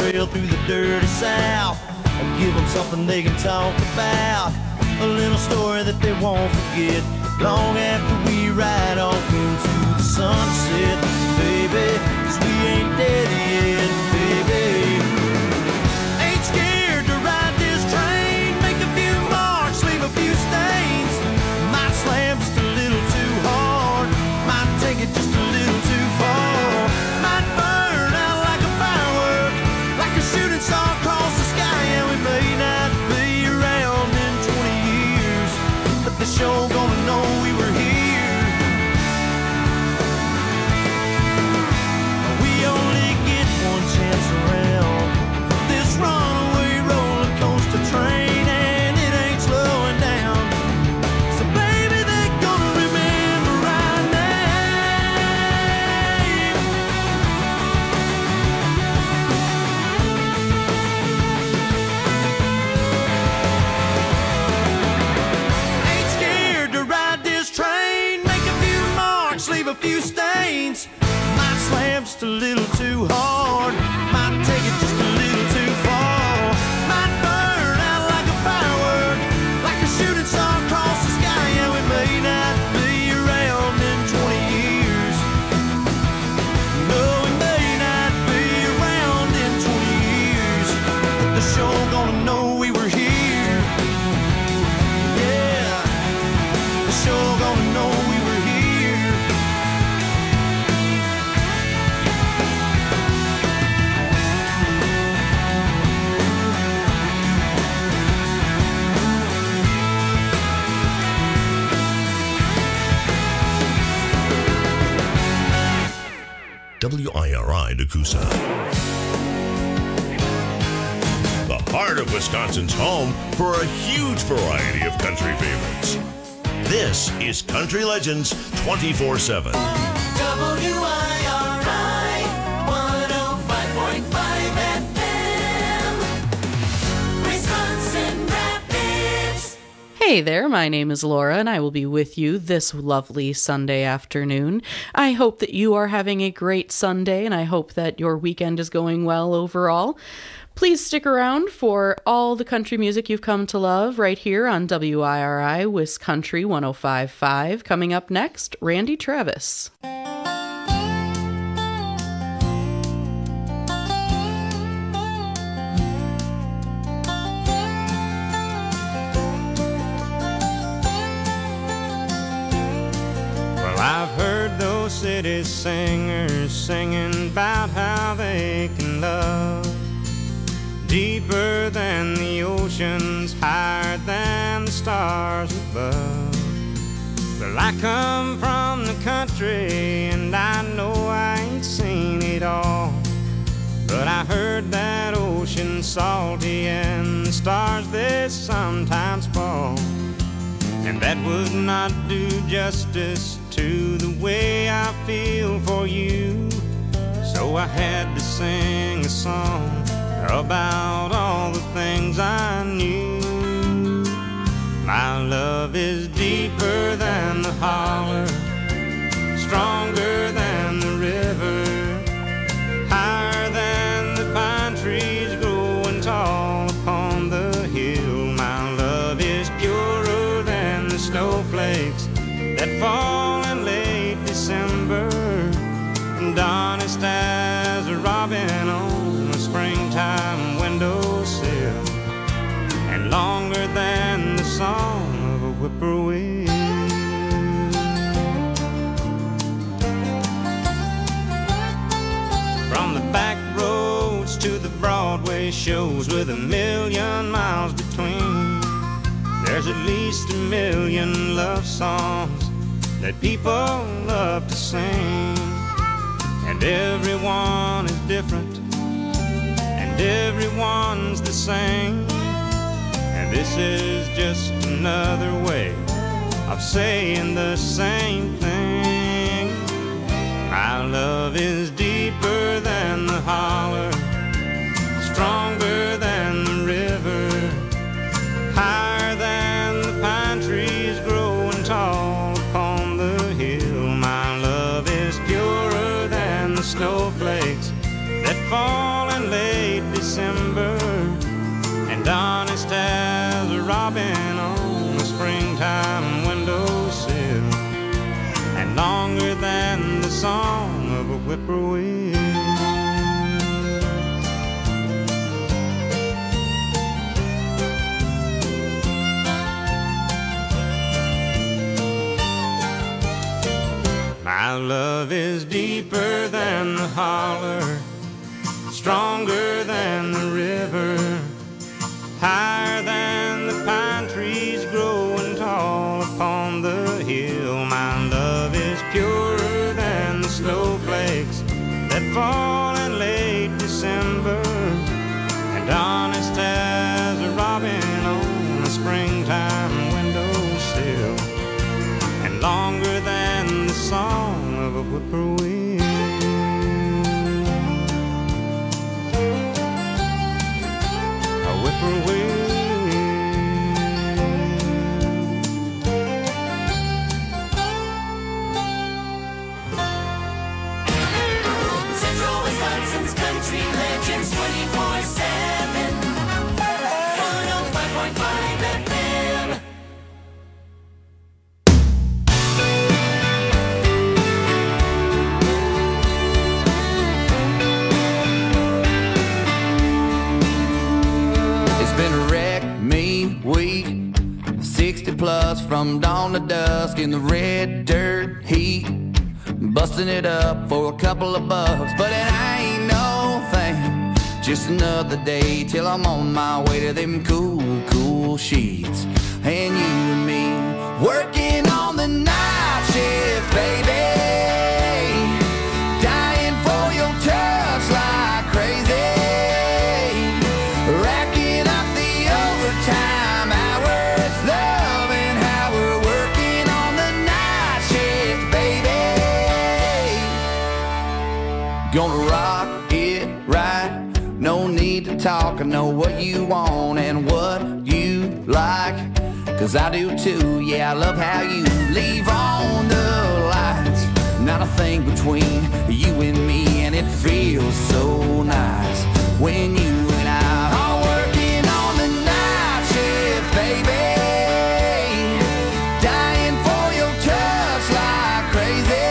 trail through the dirty South. I'll give them something they can talk about, a little story that they won't forget, long after we ride off into the sunset, baby, 'cause we ain't dead yet, baby. Ain't scared to ride this train, make a few marks, leave a few stains. Might slam just a little too hard, might take it just a little too far, might burn out like a firework, like a shooting star across the sky. And we may not be around in 20 years, but the show gonna know we were here. We only get one chance around this runaway roller coaster train, and it ain't slowing down. So baby, they're gonna remember our name. Ain't scared to ride this train, make a few marks, leave a few stains. Might slam just a little too hard, might take it just a little too far, might burn out like a firework, like a shooting star across the sky. And we may not be around in 20 years. No, we may not be around in 20 years, but the show gonna know we were here. Yeah, the show gonna know we were here. WIRI Nakusa. The heart of Wisconsin's home for a huge variety of country favorites. This is Country Legends 24/7. WIRI 105.5 FM, Wisconsin Rapids. Hey there, my name is Laura, and I will be with you this lovely Sunday afternoon. I hope that you are having a great Sunday, and I hope that your weekend is going well overall. Please stick around for all the country music you've come to love right here on WIRI Wiscountry 105.5. Coming up next, Randy Travis. Well, I've heard those city singers singing about how they can love deeper than the oceans, higher than the stars above. Well, I come from the country and I know I ain't seen it all, but I heard that ocean salty and the stars they sometimes fall, and that would not do justice to the way I feel for you. So I had to sing a song about all the things I knew. My love is deeper than the holler, stronger than the river, higher than the pine trees growing tall upon the hill. My love is purer than the snowflakes that fall in late December, and honest as a robin on a springtime windowsill, and longer than the song of a whippoorwill. From the back roads to the Broadway shows with 1,000,000 miles between, there's at least 1,000,000 love songs that people love to sing. And everyone is different, and everyone's the same, and this is just another way of saying the same thing. My love is deeper than the holler, stronger than the river, higher than the pine trees growing tall upon the hill. My love is purer than the snowflakes that fall in late December, holler, stronger than the river, higher than the pine trees growing tall upon the hill. My love is purer than the snowflakes that fall in late December, and honest as a robin on a springtime windowsill, and longer than the song of a whippoorwill. A whippoorwill. Central Wisconsin's Country Legends 24/7. 105.5 FM. It's been a wreck, me, week, 60 plus from dawn to dusk in the red dirt heat, busting it up for a couple of bucks, but it ain't no thing. Just another day till I'm on my way to them cool, cool sheets. And you and me working on the night shift, baby, dying for your touch like crazy, racking up the overtime hours, loving how we're working on the night shift, baby. Gonna rock it right, no need to talk, I know what you want and what you like, 'cause I do too, yeah, I love how you leave on the lights. Not a thing between you and me, and it feels so nice when you and I are working on the night shift, baby, dying for your touch like crazy,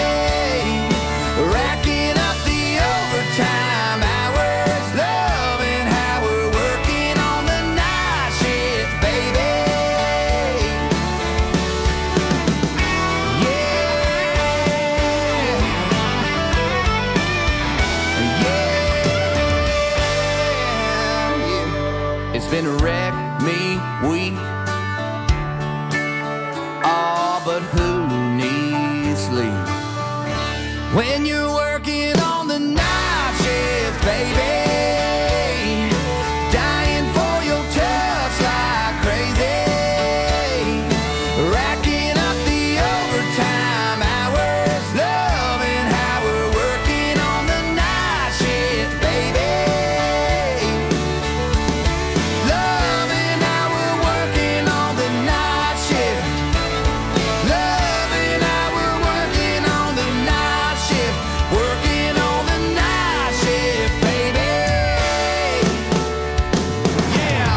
racking up the overtime hours, loving how we're working on the night shift, baby. Yeah. It's been a wreck, me, week. Oh, but who needs sleep when you're working on the night shift, baby, dying for your touch like crazy, racking up the overtime hours, loving how we're working on the night shift, baby, loving how we're working on the night shift, loving how we're working on the night shift, working on the night shift, baby. Yeah.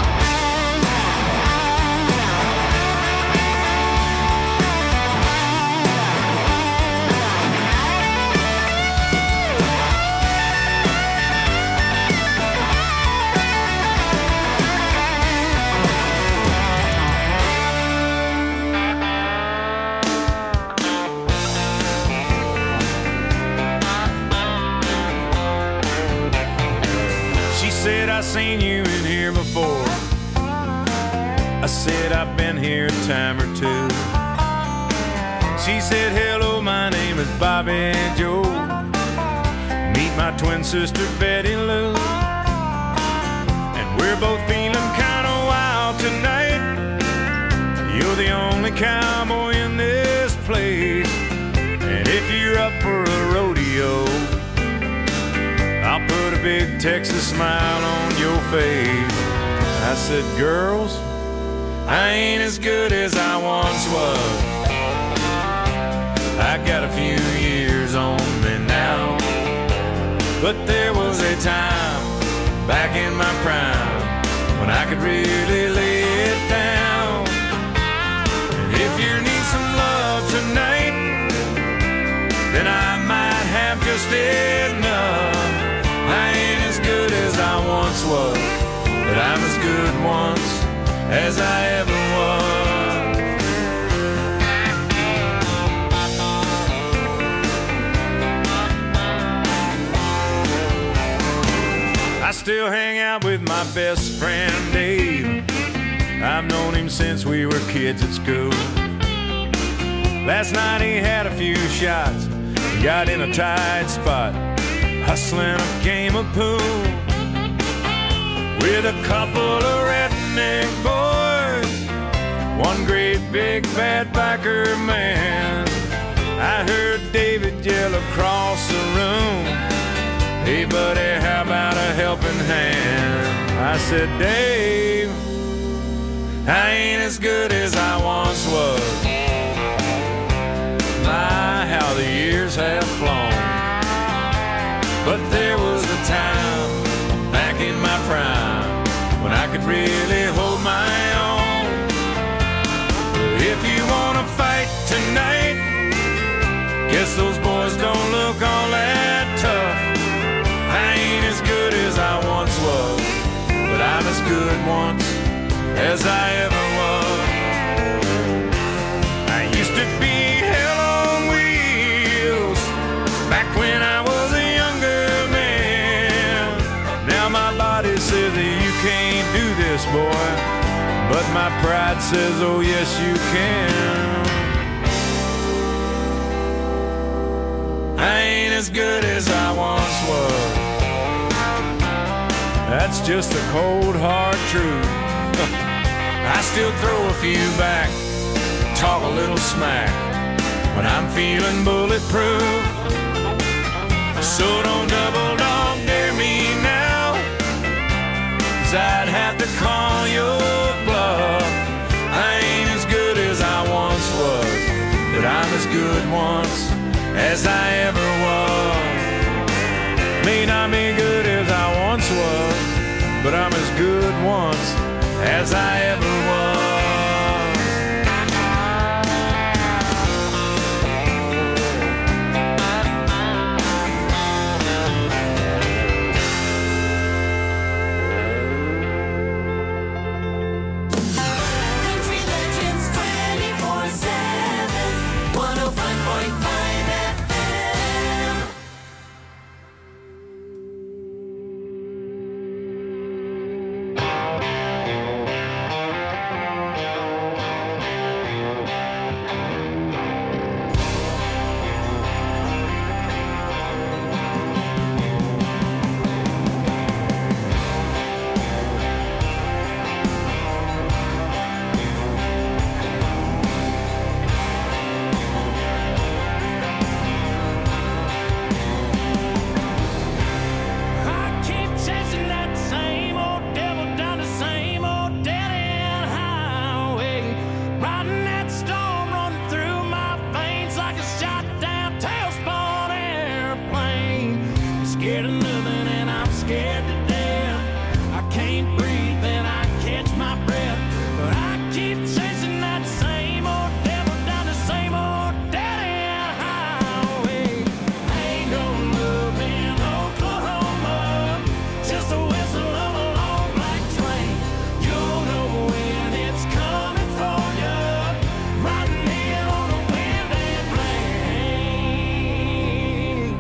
She said, I seen you in here before. I said, I've been here a time or two. She said, hello, my name is Bobby Joe. Meet my twin sister, Betty Lou. And we're both feeling kind of wild tonight. You're the only cowboy in this place. And if you're up for a rodeo, I'll put a big Texas smile on your face. I said, girls, I ain't as good as I once was. I got a few years on me now, but there was a time back in my prime when I could really lay it down. And if you need some love tonight, then I might have just enough. I ain't as good as I once was, but I'm as good once as I ever was. I still hang out with my best friend Dave. I've known him since we were kids at school. Last night he had a few shots, got in a tight spot, hustling a game of pool with a couple of redneck boys, one great big bad biker man. I heard David yell across the room, "Hey buddy, how about a helping hand?" I said, "Dave, I ain't as good as I once was. My, how the years have flown. But there was a time back in my prime when I could really hold my own. If you wanna fight tonight, guess those boys don't look all that tough. I ain't as good as I once was, but I'm as good once as I ever was. I used to be hell on wheels back when I was a younger man. Now my body says that you can't do this, boy, but my pride says, oh yes you can. I ain't as good as I once was. That's just the cold hard truth. I still throw a few back, talk a little smack when I'm feeling bulletproof. So don't double dog dare me now, 'cause I'd have to call your bluff. I ain't as good as I once was, but I'm as good once as I ever was. May not be good as I once was, but I'm as good once as I ever was. Country Legends 24/7, 105.5 FM. I keep chasing that same old devil down the same old dead-end highway, riding that storm running through my veins like a shot down tailspin airplane. Scared of nothing and I'm scared to death. I can't breathe and I catch my breath, but I keep chasing that same old devil down the same old dead-end highway. Ain't no love in Oklahoma, just a whistle of a long black train. You'll know when it's coming for you, riding in on the wind and rain.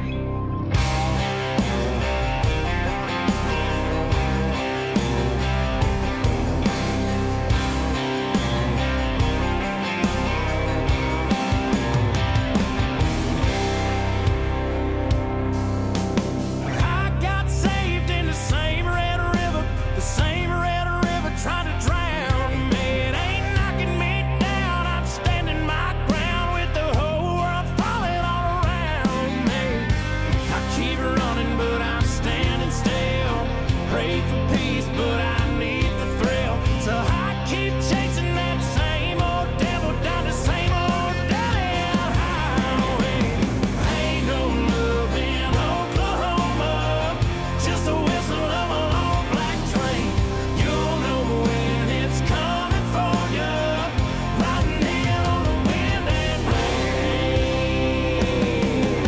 I got saved in the same red river, trying to drown me. It ain't knocking me down, I'm standing my ground with the whole world falling all around me. I keep running, but I'm standing still. Pray for peace, but I need the thrill. So I keep chasing that same old devil down the same old dead-end highway. Ain't no love in Oklahoma, just a whistle of a long black train. You'll know when it's coming for you, riding in on the wind and rain.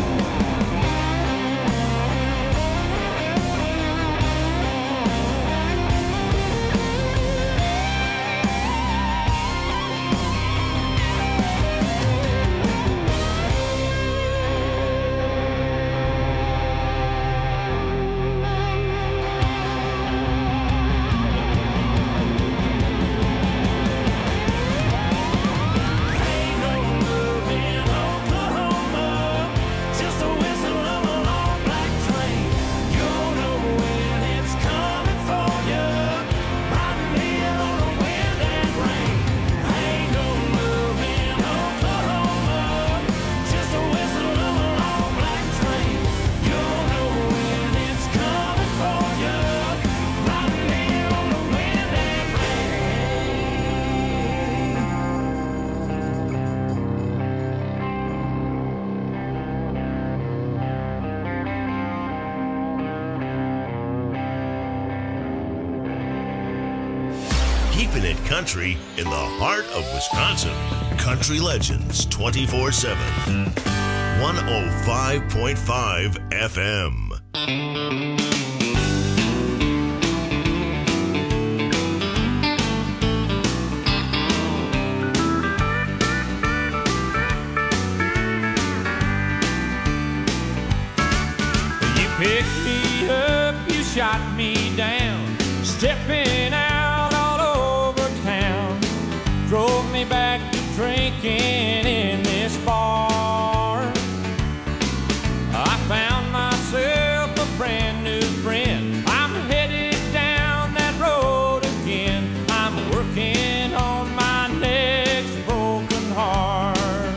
keeping it country in the heart of Wisconsin. Country Legends 24/7. 105.5 FM. You picked me up, you shot me down, stepping out all over town, drove me back to drinking in this bar. I found myself a brand new friend. I'm headed down that road again. I'm working on my next broken heart.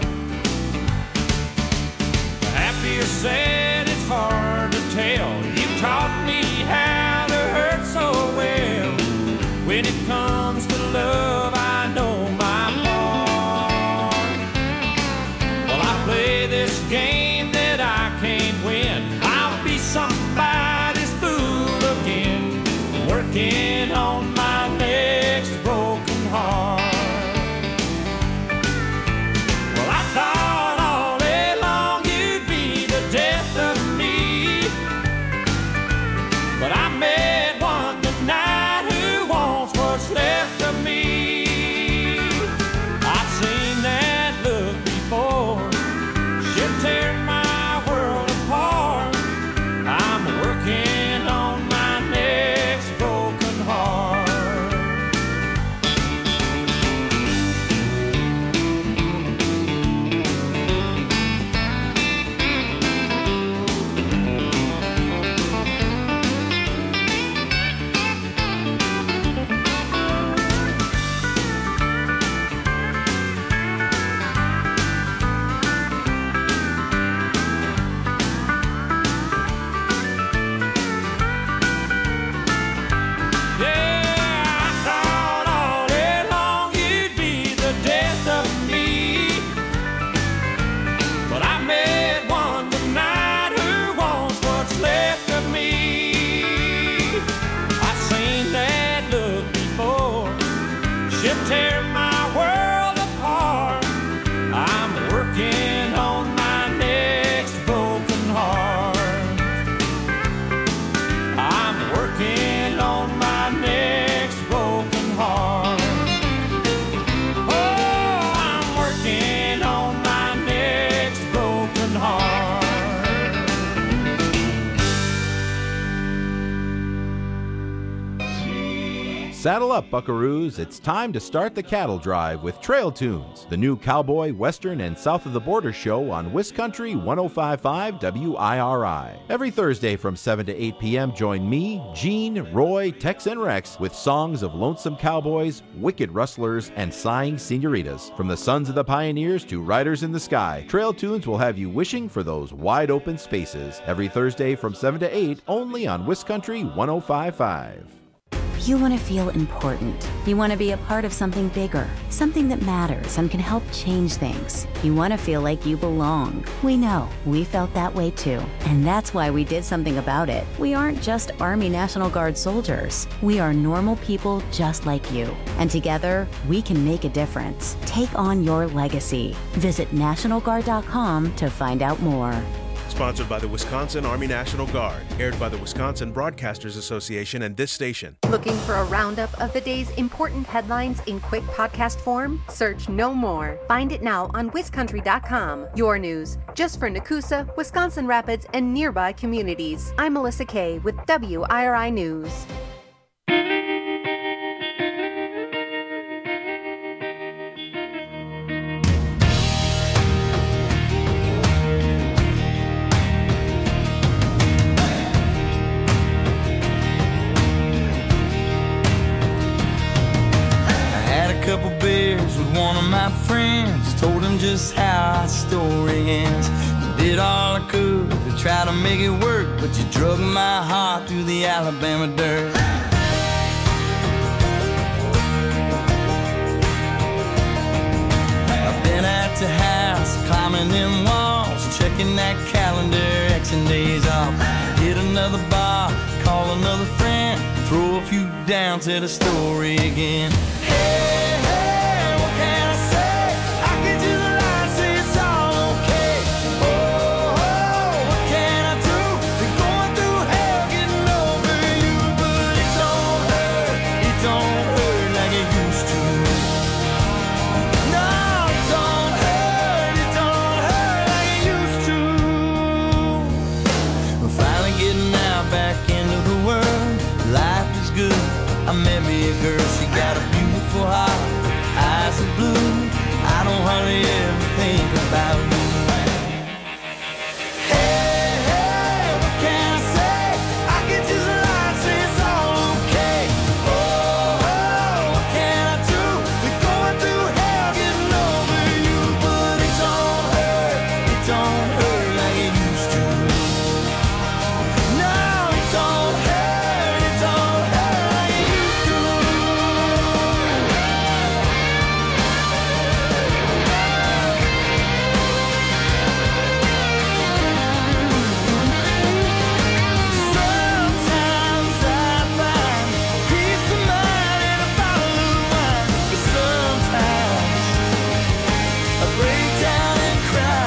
Happy or sad, it's hard to tell. You taught me how to hurt so well. When it comes to love, I know my part. Well, I play this game that I can't win. I'll be somebody's fool again, working on my next broken heart. Well, I thought all day long you'd be the death of me, but I met one tonight who wants what's left of me. I've seen that look before. She'll tear my world apart. I'm working on my next broken heart. Yeah, I thought all day long you'd be the death of me, but I met one tonight who wants what's left of me. I've seen that look before. She'll tear my world apart. I'm working on my next broken heart. I'm working on my next broken heart. Oh, I'm working on my next broken heart. Saddle up, buckaroos. It's time to start the cattle drive with Trail Tunes, the new cowboy, western, and south of the border show on Wiscountry 105.5 WIRI. Every Thursday from 7 to 8 p.m., join me, Gene, Roy, Tex, and Rex with songs of lonesome cowboys, wicked rustlers, and sighing senoritas. From the sons of the pioneers to riders in the sky, Trail Tunes will have you wishing for those wide open spaces. Every Thursday from 7 to 8, only on Wiscountry 105.5. You want to feel important. You want to be a part of something bigger, something that matters and can help change things. You want to feel like you belong. We know. We felt that way too. And that's why we did something about it. We aren't just Army National Guard soldiers. We are normal people just like you. And together, we can make a difference. Take on your legacy. Visit NationalGuard.com to find out more. Sponsored by the Wisconsin Army National Guard. Aired by the Wisconsin Broadcasters Association and this station. Looking for a roundup of the day's important headlines in quick podcast form? Search No More. Find it now on wiscountry.com. Your news, just for Nakusa, Wisconsin Rapids, and nearby communities. I'm Melissa Kay with WIRI News. Couple beers with one of my friends, told him just how our story ends. You did all I could to try to make it work, but you drug my heart through the Alabama dirt. I've been at the house, climbing them walls, checking that calendar, Xing days off. Hit another bar, call another friend, throw a few down to the story again. Hey, hey, what can I say? I can just lie and say it's all okay. Oh, oh, what can I do? Been going through hell getting over you, but it don't hurt like it used to. No, it don't hurt like it used to. We're finally getting out back into the world. Life is good. I met me a girl, she got a beautiful heart, eyes are blue. I don't hardly ever think about you. Hey, hey, what can I say? I can just lie and say it's all okay. Oh, oh, what can I do? We're going through hell getting over you, but it don't hurt like it used to. No, it don't hurt like it used to. Sometimes I find peace of mind in a bottle of wine, but sometimes I break down and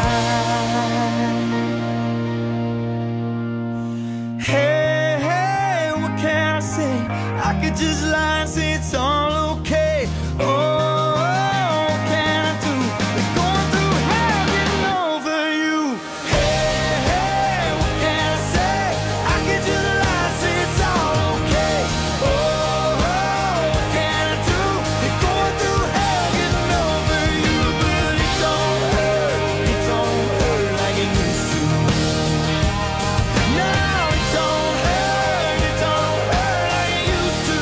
cry. Hey, hey, what can I say? I could just lie and say it's all okay. Oh, what can I do? We're going through hell getting over you. Hey, hey, what can I say? I could just lie and say it's all okay. Oh, what can I do? We're going through hell getting over you, but it don't hurt like it used to. No, it don't hurt like it used to.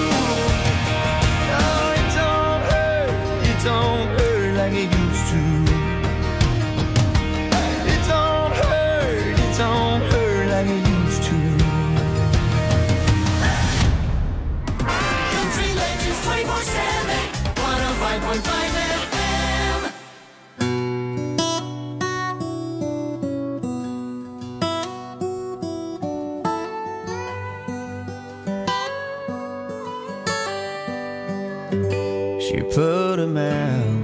No, it don't hurt like it used to. It don't hurt like it used to. Country Legends 24/7, 105.5 FM. She put him out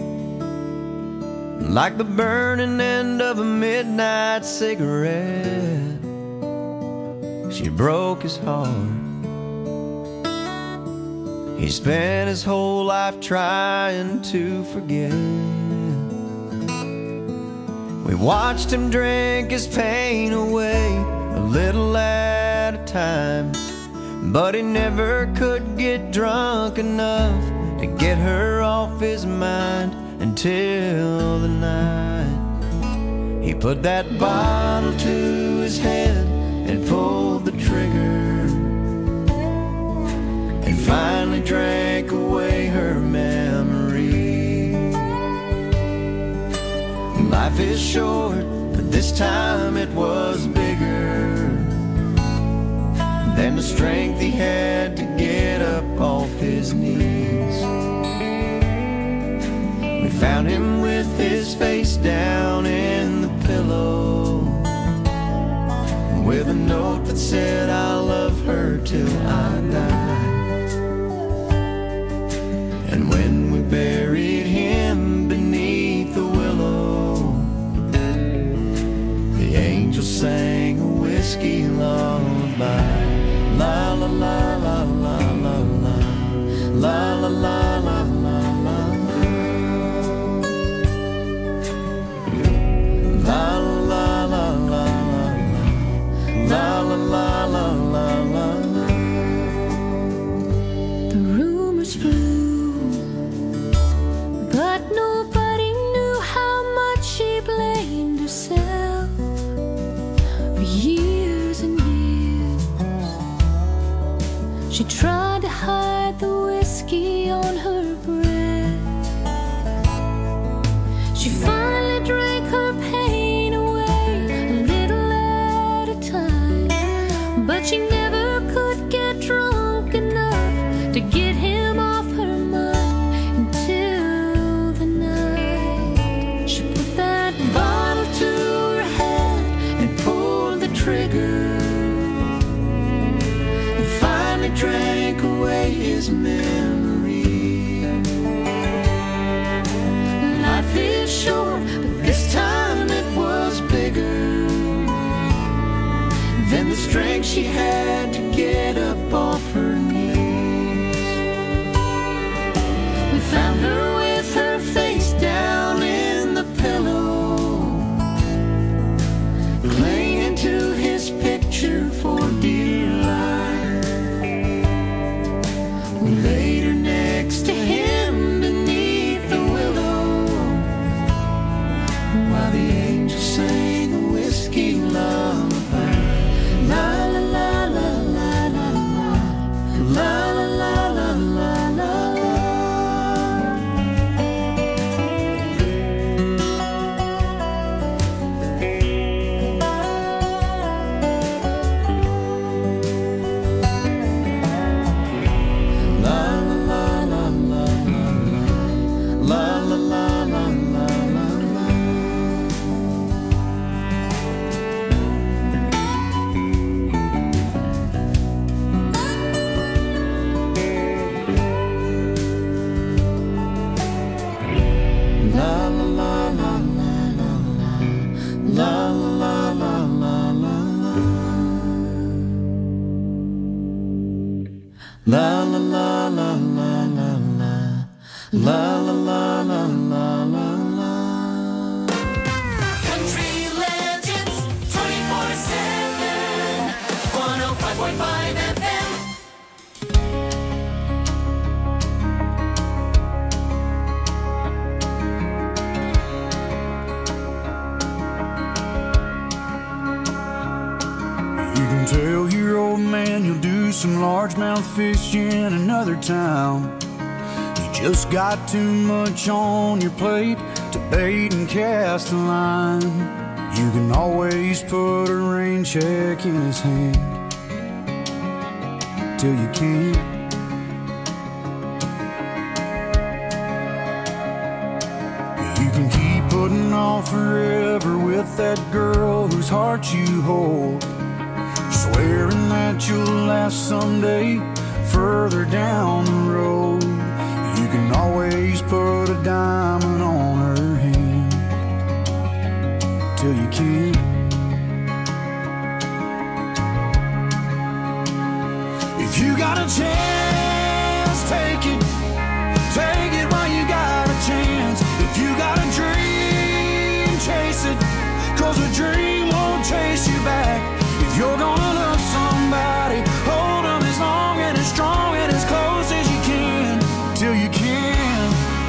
like the burning end of a midnight cigarette. She broke his heart. He spent his whole life trying to forget. We watched him drink his pain away, a little at a time, but he never could get drunk enough to get her off his mind until the night he put that bottle to his head and pulled the trigger, and finally drank away her memory. Life is short, but this time it was bigger than the strength he had to get up off his knees. We found him with his face down in the pillow, with a note that said, "I'll love her till I die." And when we buried him beneath the willow, the angel sang a whiskey lullaby. La la la la la la la, la la la la la la, la la la la la, la la la la la la. The rumors flew, but nobody knew how much she blamed herself for years and years. She tried to hide the whiskey on her breath. She finally drank her pain away, a little at a time, but she never could get drunk enough to get him off her mind until the night she put that bottle to her head and pulled the trigger, and finally drank his memory. Life is short, but this time it was bigger than the strength she had to get up off her knees. We found her with her face down in the pillow, clinging to his picture for dear life. We laid her next to him beneath the willow, while the angels sang a whiskey lullaby. La la la la la la la, la la la la la la la. La la la la la la la, la la la la la la la. Country Legends 24/7, 105.5 FM. You can tell your old man you'll do some largemouth fish in another town. You just got too much on your plate to bait and cast a line. You can always put a rain check in his hand till you can't. You can keep putting off forever with that girl whose heart you hold, swearing that you'll last someday further down the road. You can always put a diamond on her hand till you can't. If you got a chance, take it. Take it while you got a chance. If you got a dream, chase it, 'cause a dream won't chase you back. If you're gonna love somebody, hold them as long and as strong and as close as you can, till you can.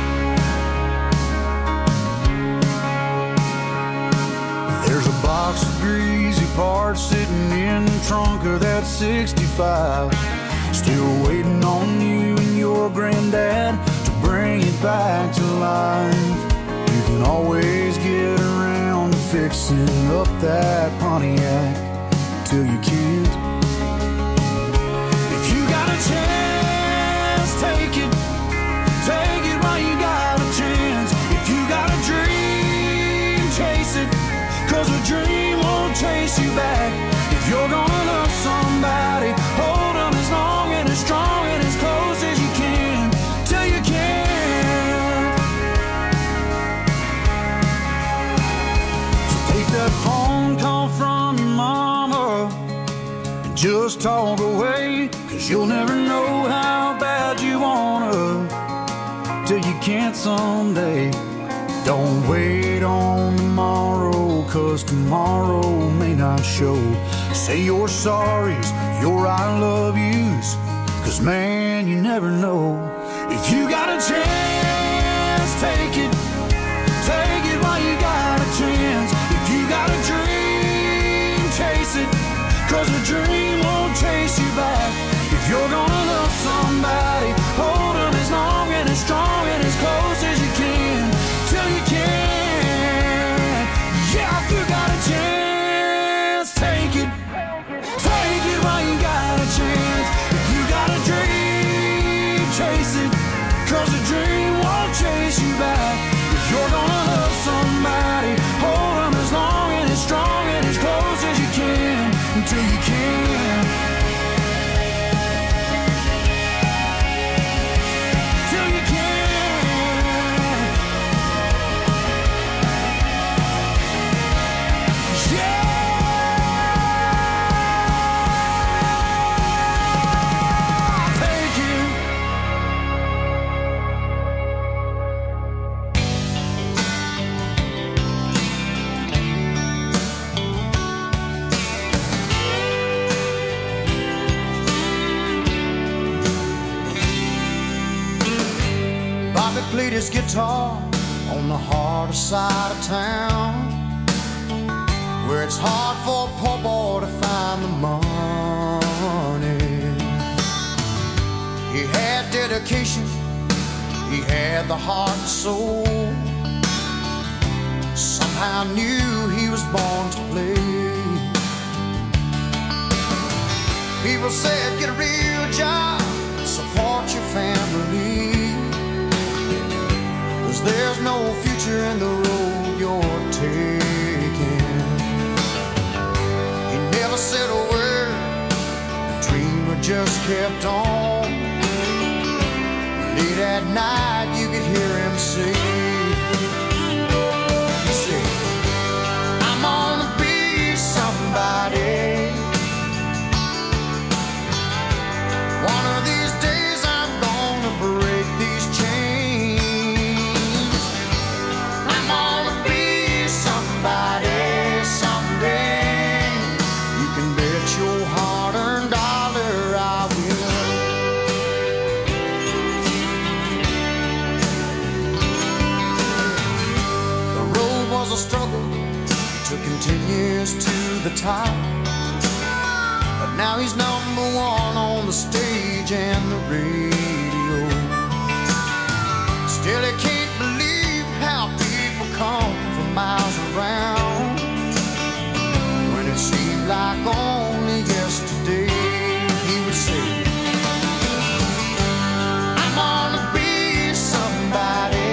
There's a box of greasy parts sitting in the trunk of that 65, still waiting on you and your granddad to bring it back to life. You can always get around to fixing up that Pontiac till you can't. If you got a chance, take it. Take it while you got a chance. If you got a dream, chase it, 'cause a dream won't chase you back. If you're gonna love somebody, hold them as long and as strong and as close as you can, till you can't. So take that phone call from your mama and just talk away, 'cause you'll never know how bad you wanna till you can't someday. Don't wait on tomorrow, 'cause tomorrow may not show. Say your sorries, your I love yous, 'cause man, you never know. If you got a chance, take it. Take it while you got a chance. If you got a dream, chase it, 'cause a dream won't chase you back. If you're gonna love somebody, hold them as long and as strong and as close as you can, till you can. Yeah, if you got a chance, take it. Take it while you got a chance. If you got a dream, chase it, 'cause a dream won't chase you back. played his guitar on the harder side of town, where it's hard for a poor boy to find the money. He had dedication, he had the heart and soul. Somehow knew he was born to play. People said, get a real job, support your family, 'cause there's no future in the road you're taking. He never said a word, the dreamer just kept on. Late at night you could hear him say, he said, I'm gonna be somebody. One of these days I'm gonna break these chains. I'm gonna be somebody someday. You can bet your hard-earned dollar I will. The road was a struggle, took him 10 years to the top. But now he's number one on the stage and the radio. Still he can't believe how people come from miles around, when it seemed like only yesterday he would say, I'm gonna be somebody.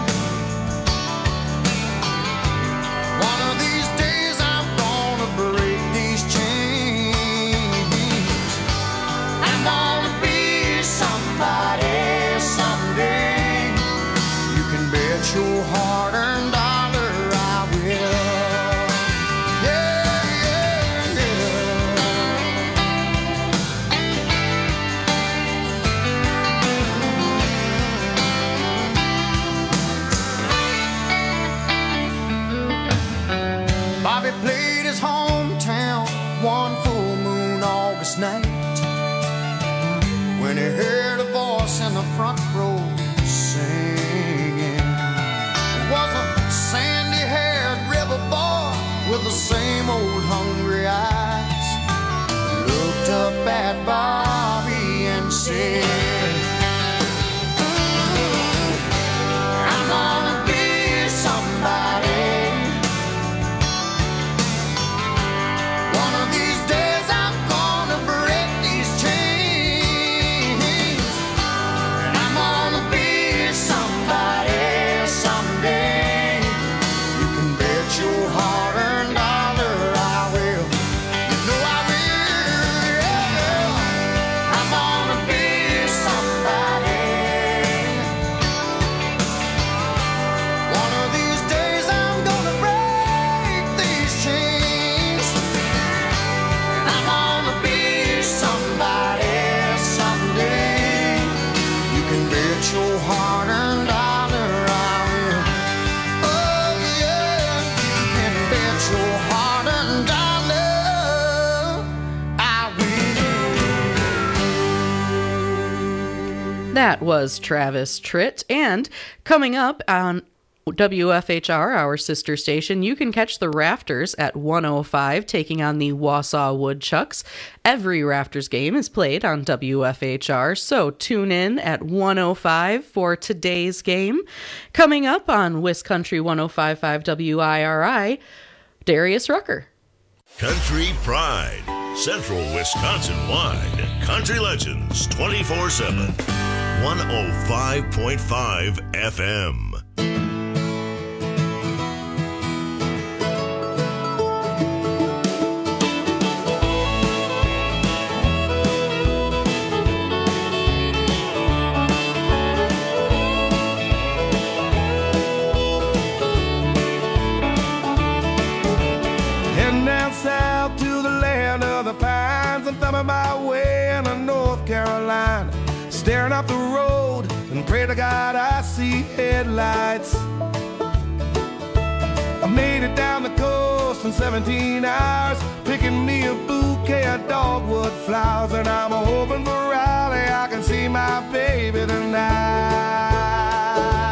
One of these days I'm gonna break these chains. I'm gonna be somebody someday. You can bet your hard-earned dollar I will. Yeah, yeah, yeah. Bobby played his hometown one full moon August night, when he heard a voice in the front row singing. It was a sandy-haired river boy with the same old hungry eyes. He looked up at Bobby and said, I'm gonna be somebody. One of these days I'm gonna break these chains. And I'm gonna be somebody someday. You can bet your hard-earned dollar I will. You know I will, yeah. I'm gonna be somebody. One of these days I'm gonna break these chains. And I'm gonna be somebody someday. You can bet your hard-earned dollar I will. Oh yeah, you can bet your hard-earned dollar I will. That was Travis Tritt. And coming up on WFHR, our sister station, you can catch the Rafters at 105 taking on the Wausau Woodchucks. Every Rafters game is played on WFHR, so tune in at 105 for today's game. Coming up on WisCountry 105.5 WIRI, Darius Rucker. Country Pride, Central Wisconsin-wide. Country Legends 24/7. 105.5 FM. Heading down south to the land of the pines. I'm thumbing my way into North Carolina, staring up the road and pray to God I see headlights. I made it down the coast in 17 hours, picking me a bouquet of dogwood flowers, and I'm hoping for Raleigh I can see my baby tonight.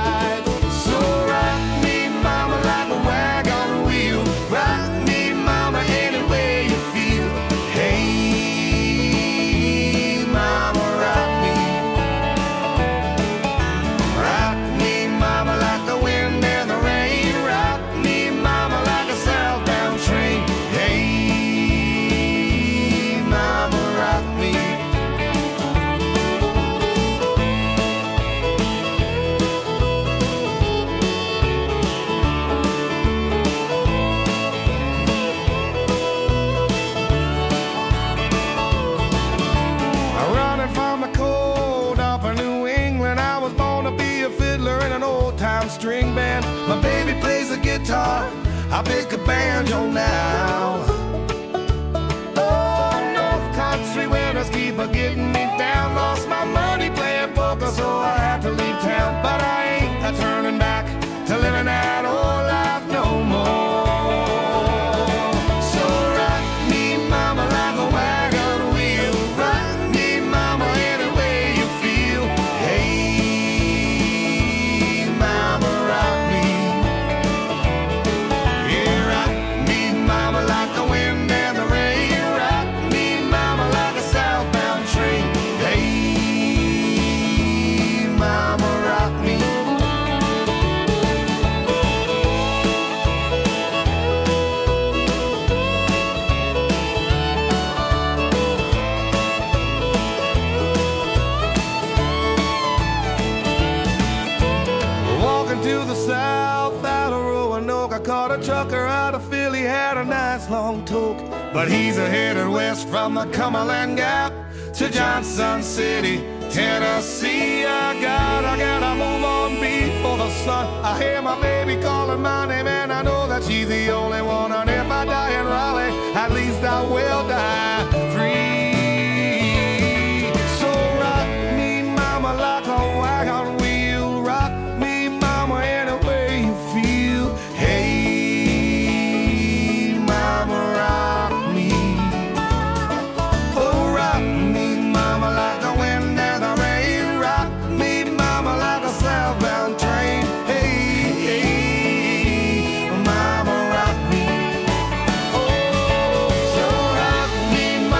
guitar, I pick a banjo now. Oh, North Country winters keep a getting me down. Lost my money playing poker, so I had to leave town. But I ain't a turning back to living that old life no more. So rock me, mama, like a wagon wheel. Rock me, mama, any way you feel. Hey, mama, rock me. Yeah, rock me, mama, like the wind and the rain. Rock me, mama, like a southbound train. Hey, mama, rock me. Walking to the south out of Roanoke, I caught a trucker out of Philly, had a nice long toke. But he's headed west from the Cumberland Gap to Johnson City, Tennessee. I gotta move on before the sun. I hear my baby calling my name, and I know that she's the only one. And if I die in Raleigh, at least I will die free. So rock me, mama, like a wagon wheel. Rock me, mama, any way you feel. Hey, mama, rock me. Oh, rock me, mama, like the wind and the rain. Rock me, mama, like a southbound train. Hey, hey, mama, rock me. Oh, so rock me,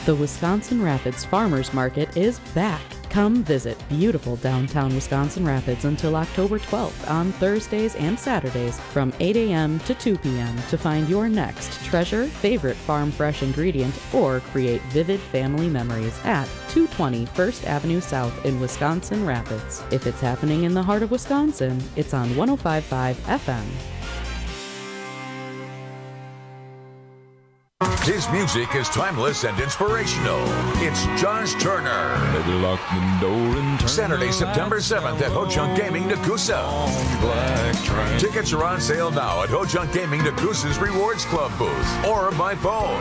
The Wisconsin Rapids Farmers Market is back. Come visit beautiful downtown Wisconsin Rapids until October 12th on Thursdays and Saturdays from 8 a.m. to 2 p.m. to find your next treasure, favorite farm fresh ingredient, or create vivid family memories at 220 First Avenue South in Wisconsin Rapids. If it's happening in the heart of Wisconsin, it's on 105.5 FM. His music is timeless and inspirational. It's Josh Turner. Maybe lock the door and turn Saturday, September 7th at Ho Chunk Gaming, Nakusa. Tickets are on sale now at Ho Chunk Gaming, Nakusa's Rewards Club booth or by phone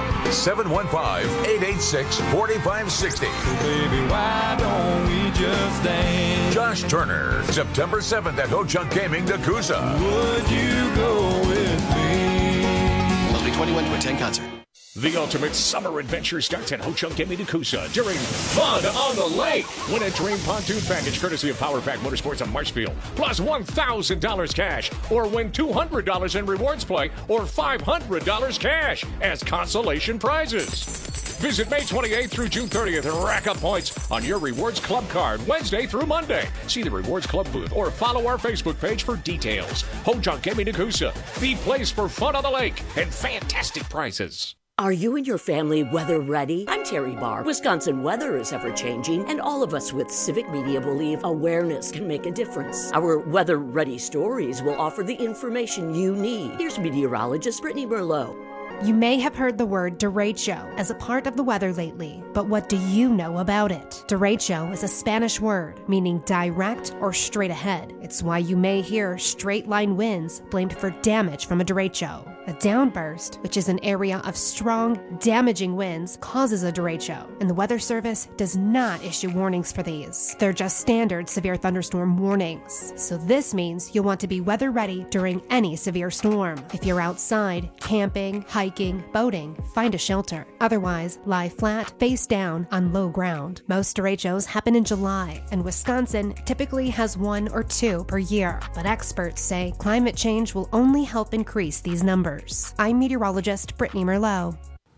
715-886-4560. Baby, why don't we just dance? Josh Turner, September 7th at Ho Chunk Gaming, Nakusa. Would you go with me? Must be 21 to attend concert. The ultimate summer adventure starts at Ho Chunk Gaming Nakusa during Fun on the Lake. Win a Dream Pontoon Package courtesy of Power Pack Motorsports on Marshfield, plus $1,000 cash, or win $200 in rewards play or $500 cash as consolation prizes. Visit May 28th through June 30th and rack up points on your Rewards Club card Wednesday through Monday. See the Rewards Club booth or follow our Facebook page for details. Ho Chunk Gaming Nakusa, the place for fun on the lake and fantastic prizes. Are you and your family weather ready? I'm Terry Barr. Wisconsin weather is ever changing, and all of us with Civic Media believe awareness can make a difference. Our weather ready stories will offer the information you need. Here's meteorologist Brittany Merlot. You may have heard the word derecho as a part of the weather lately, but what do you know about it? Derecho is a Spanish word meaning direct or straight ahead. It's why you may hear straight line winds blamed for damage from a derecho. A downburst, which is an area of strong, damaging winds, causes a derecho, and the Weather Service does not issue warnings for these. They're just standard severe thunderstorm warnings. So this means you'll want to be weather ready during any severe storm. If you're outside, camping, hiking, boating, find a shelter. Otherwise, lie flat, face down on low ground. Most derechos happen in July, and Wisconsin typically has 1 or 2 per year. But experts say climate change will only help increase these numbers. I'm meteorologist Brittany Merlot.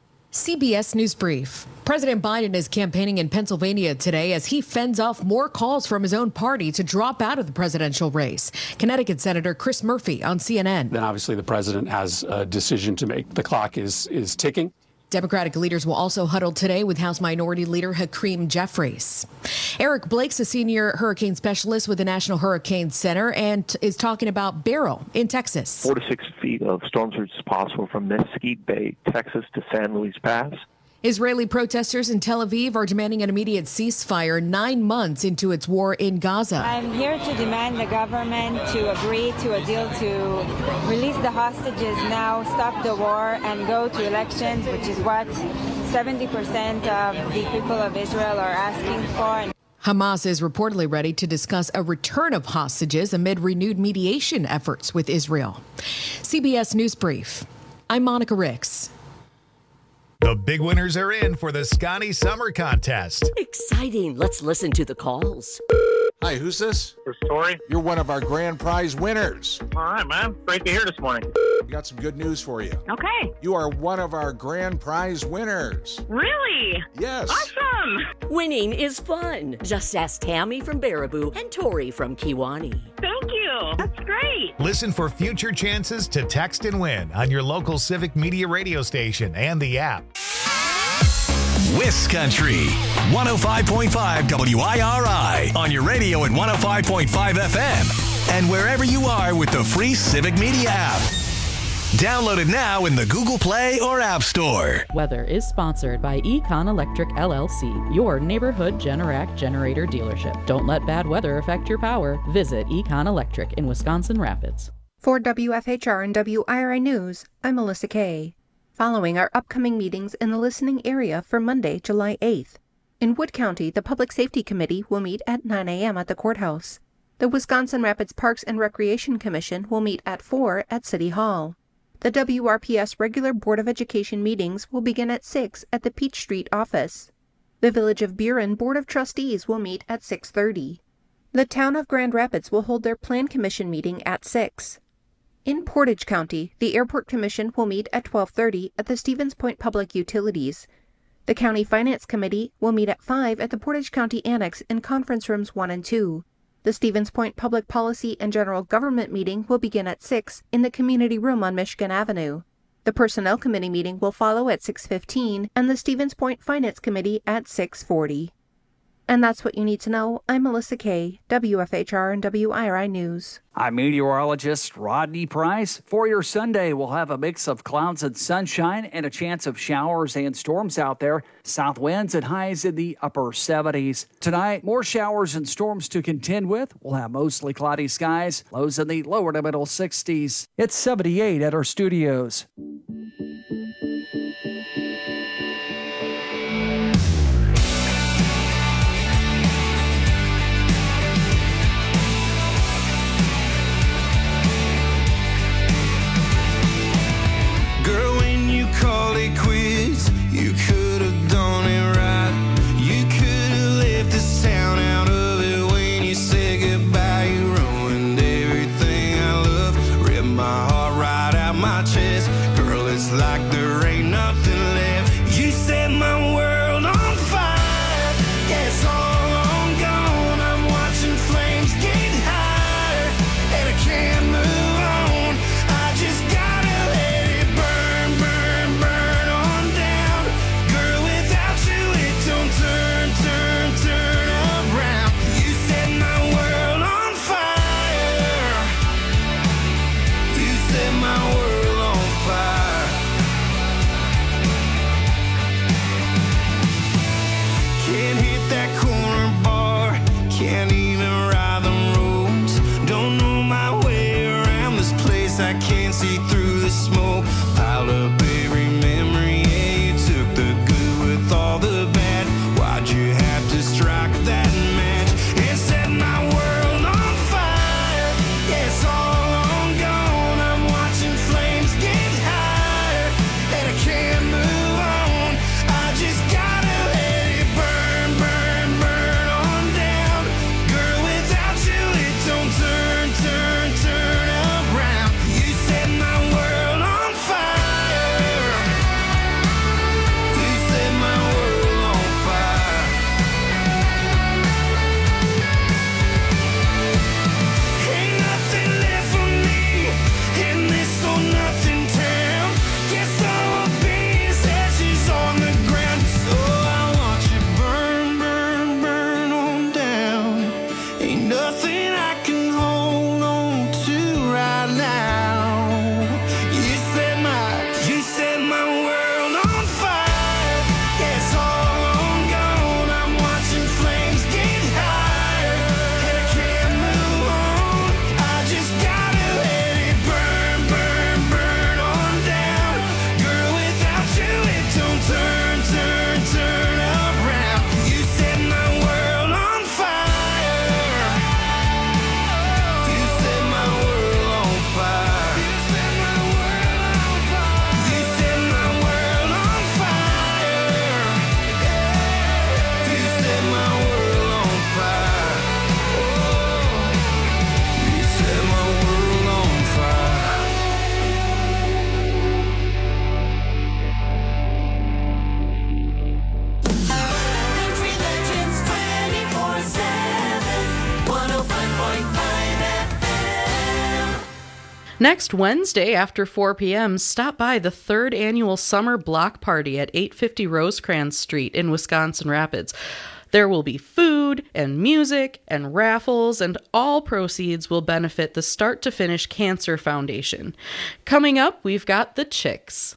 CBS News Brief. President Biden is campaigning in Pennsylvania today as he fends off more calls from his own party to drop out of the presidential race. Connecticut Senator Chris Murphy on CNN. Then obviously the president has a decision to make. The clock is ticking. Democratic leaders will also huddle today with House Minority Leader Hakeem Jeffries. Eric Blake's a senior hurricane specialist with the National Hurricane Center and is talking about Beryl in Texas. 4 to 6 feet of storm surge is possible from Mesquite Bay, Texas to San Luis Pass. Israeli protesters in Tel Aviv are demanding an immediate ceasefire 9 months into its war in Gaza. I'm here to demand the government to agree to a deal to release the hostages now, stop the war, and go to elections, which is what 70% of the people of Israel are asking for. Hamas is reportedly ready to discuss a return of hostages amid renewed mediation efforts with Israel. CBS News Brief. I'm Monica Ricks. The big winners are in for the Scotty Summer Contest. Exciting. Let's listen to the calls. Hi, who's this? This is Tori. You're one of our grand prize winners. All right, man. Great to hear this morning. We got some good news for you. Okay. You are one of our grand prize winners. Really? Yes. Awesome. Winning is fun. Just ask Tammy from Baraboo and Tori from Kiwani. Thank you. That's great. Listen for future chances to text and win on your local Civic Media radio station and the app. Wiscountry 105.5 WIRI on your radio at 105.5 FM and wherever you are with the free Civic Media app. Download it now in the Google Play or App Store. Weather is sponsored by Econ Electric LLC, your neighborhood Generac generator dealership. Don't let bad weather affect your power. Visit Econ Electric in Wisconsin Rapids. For WFHR and WIRI News, I'm Melissa Kay. Following our upcoming meetings in the listening area for Monday, July 8th. In Wood County, the Public Safety Committee will meet at 9 a.m. at the courthouse. The Wisconsin Rapids Parks and Recreation Commission will meet at 4 at City Hall. The WRPS regular Board of Education meetings will begin at 6 at the Peach Street office. The Village of Buren Board of Trustees will meet at 6:30. The Town of Grand Rapids will hold their Plan Commission meeting at 6. In Portage County, the Airport Commission will meet at 12:30 at the Stevens Point Public Utilities. The County Finance Committee will meet at 5 at the Portage County Annex in Conference Rooms 1 and 2. The Stevens Point Public Policy and General Government meeting will begin at 6 in the Community Room on Michigan Avenue. The Personnel Committee meeting will follow at 6:15 and the Stevens Point Finance Committee at 6:40. And that's what you need to know. I'm Melissa Kay, WFHR and WIRI News. I'm meteorologist Rodney Price. For your Sunday, we'll have a mix of clouds and sunshine and a chance of showers and storms out there. South winds and highs in the upper 70s. Tonight, more showers and storms to contend with. We'll have mostly cloudy skies, lows in the lower to middle 60s. It's 78 at our studios. Girl, when you called it quits, you could have done it right. You could have left this town out of it when you said goodbye. You ruined everything I love, ripped my heart right out my chest. Girl, it's like there ain't nothing left. You set my world on fire. Yeah, it's all on gone. I'm watching flames get higher, and I can't move on. I just gotta let it burn, burn, burn on down. Girl, without you it don't turn, turn, turn around. You set my world on fire. You set my world on fire. Can't hit that corner bar, can't even ride the roads. Don't know my way around this place, I can't see through the smoke. Piled up every memory, yeah, you took the good with all the bad. Why'd you have to strike that match and set my world on fire? Yeah, it's all on gone. I'm watching flames get higher, and I can't move on. I just gotta let it burn, burn, burn on down. Girl, without you it don't turn, turn, turn around. You set my world on fire. You set my world on fire. Ain't nothing left for me in this or nothing town. Guess I will be as ashes on the ground. So I want you burn, burn, burn on down. Ain't nothing I can hold on to right now. You set my world on fire. Yeah, it's all on gone. I'm watching flames get higher, and I can't move on. I just gotta let it burn, burn, burn on down. Girl, without you it don't turn, turn, turn around. You set my world on fire. You set my world on fire. You set my world on fire. You set my world on fire. You set my world on fire. You set my world on fire. Country Legends 24/7, 105.5 FM. Next Wednesday after 4 p.m., stop by the 3rd annual Summer Block Party at 850 Rosecrans Street in Wisconsin Rapids. There will be food and music and raffles, and all proceeds will benefit the Start to Finish Cancer Foundation. Coming up, we've got the Chicks.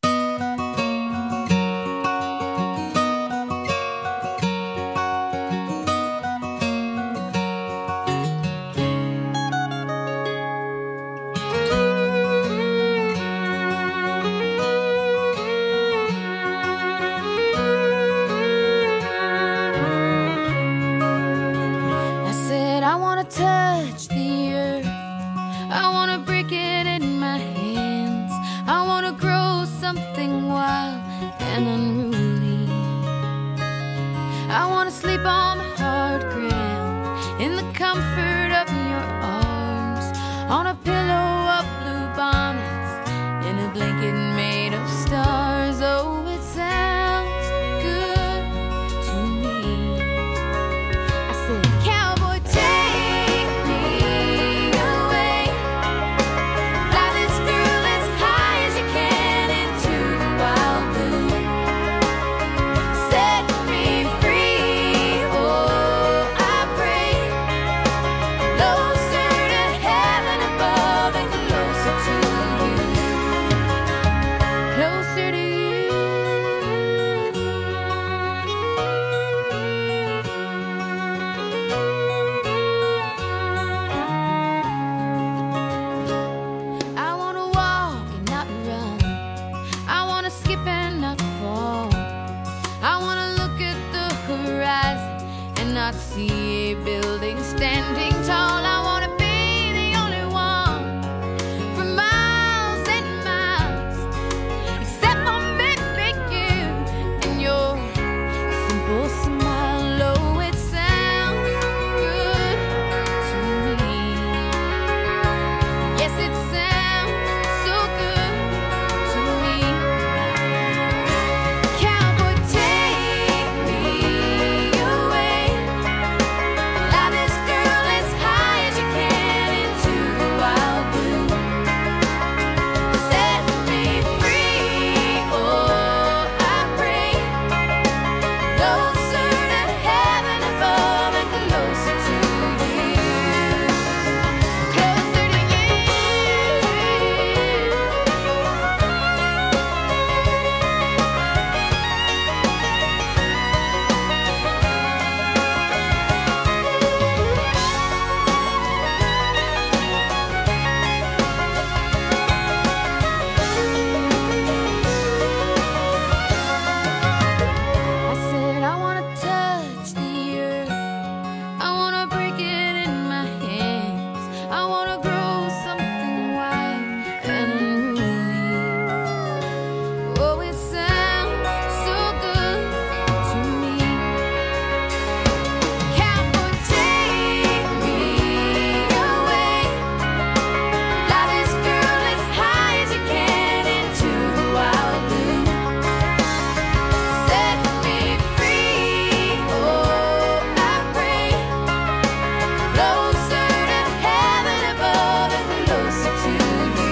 I said I wanna touch the earth, I wanna break it in my hands, I wanna grow something wild and unruly, I wanna sleep on the hard ground in the comfort of your arms, on a pillow of blue bonnets, in a blanket made of stars. Oh, it sounds good. see a building standing tall. I want to be the only one for miles and miles, except for maybe you and your simple smile. Oh, it sounds good to me. Yes, it sounds so good to me. Cowboy, take me away. Fly this girl as high as you can into the wild blue. Set me free, oh, I pray. Closer to heaven above and closer to you. Closer to you. I said I wanna touch the earth. I wanna break it in my hands. I wanna grow something wild and unruly. Oh, it sounds so good to me. Cowboy, take me away. Fly this girl as high as you can into the wild blue. Set me free, oh, I pray. Closer to heaven above and closer to you.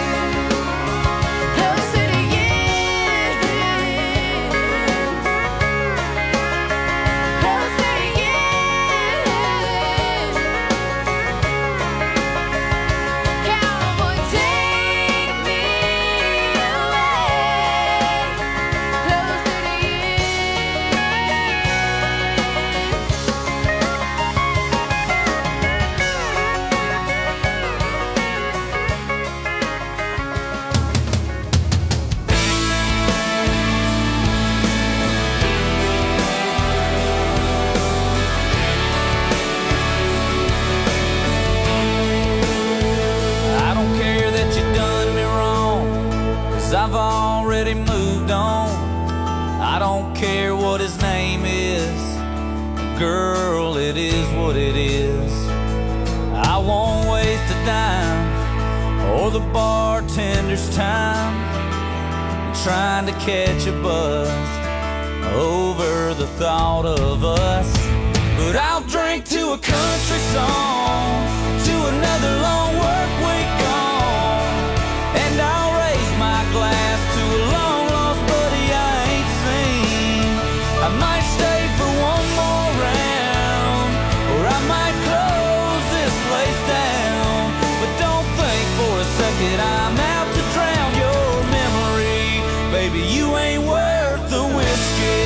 Closer to you. Closer to you. Cowboy, take me away. Closer to you. I don't care that you done me wrong, 'cause I've already moved on. I don't care what his name is, girl, it is what it is. I won't waste a dime or the bartender's time trying to catch a buzz over the thought of us. But I'll drink to a country song, to another long work week gone, and I'll raise my glass to a long lost buddy I ain't seen. I might stay for one more round, or I might close this place down. But don't think for a second I'm out to drown your memory. Baby, you ain't worth the whiskey.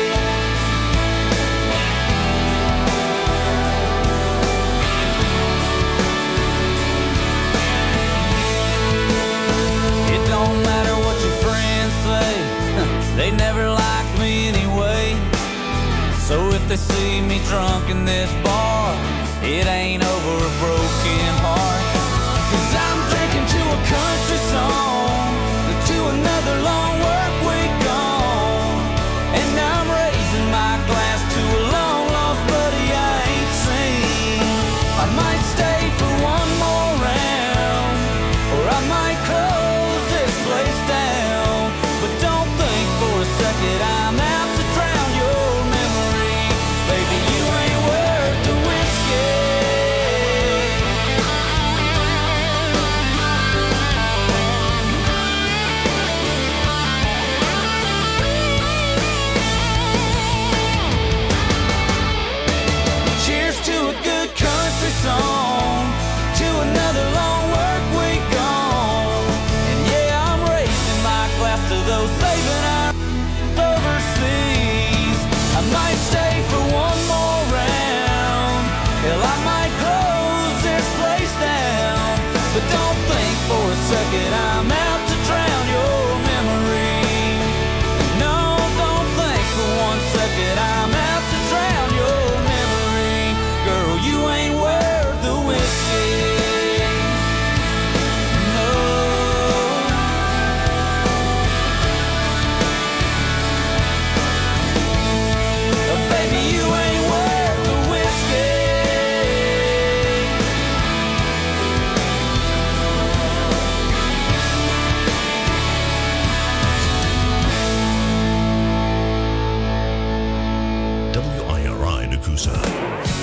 It don't matter what your friends say, they never liked me anyway. So if they see me drunk in this bar, it ain't over a broken heart. 'Cause I'm drinking to a country song, to another long work week gone, and I'm raising my glass to a long lost buddy I ain't seen. I might stay for one more round, or I might close this place down. But don't think for a second I'm out to drown your memory. Baby, you ain't worth the whiskey. Cheers to a good country song, to another long work week gone. And yeah, I'm raising my glass to those saving our overseas. I might stay for one more round, hell, I might close this place down. But don't think for a second I'm out to drown your memory. No, don't think for one second I'm out to drown your memory. Coosa.